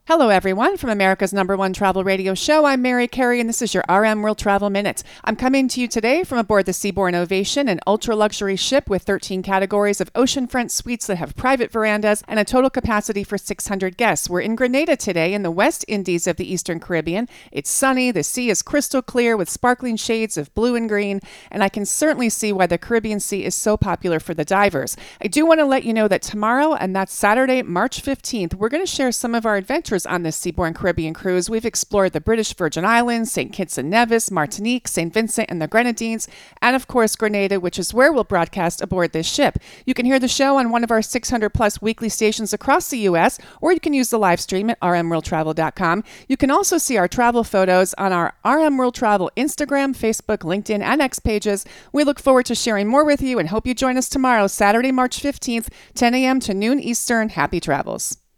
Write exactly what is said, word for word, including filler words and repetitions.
Hello, everyone. From America's number one travel radio show, I'm Mary Carey, and this is your R M World Travel Minute. I'm coming to you today from aboard the Seabourn Ovation, an ultra-luxury ship with thirteen categories of oceanfront suites that have private verandas and a total capacity for six hundred guests. We're in Grenada today in the West Indies of the Eastern Caribbean. It's sunny, the sea is crystal clear with sparkling shades of blue and green, and I can certainly see why the Caribbean Sea is so popular for the divers. I do want to let you know that tomorrow, and that's Saturday, March fifteenth, we're going to share some of our adventures on this Seabourn Caribbean cruise. We've explored the British Virgin Islands, Saint Kitts and Nevis, Martinique, Saint Vincent and the Grenadines, and of course Grenada, which is where we'll broadcast aboard this ship. You can hear the show on one of our six hundred plus weekly stations across the U S, or you can use the live stream at r m world travel dot com. You can also see our travel photos on our R M World Travel Instagram, Facebook, LinkedIn, and X pages. We look forward to sharing more with you and hope you join us tomorrow, Saturday, March fifteenth, ten a.m. to noon Eastern. Happy travels.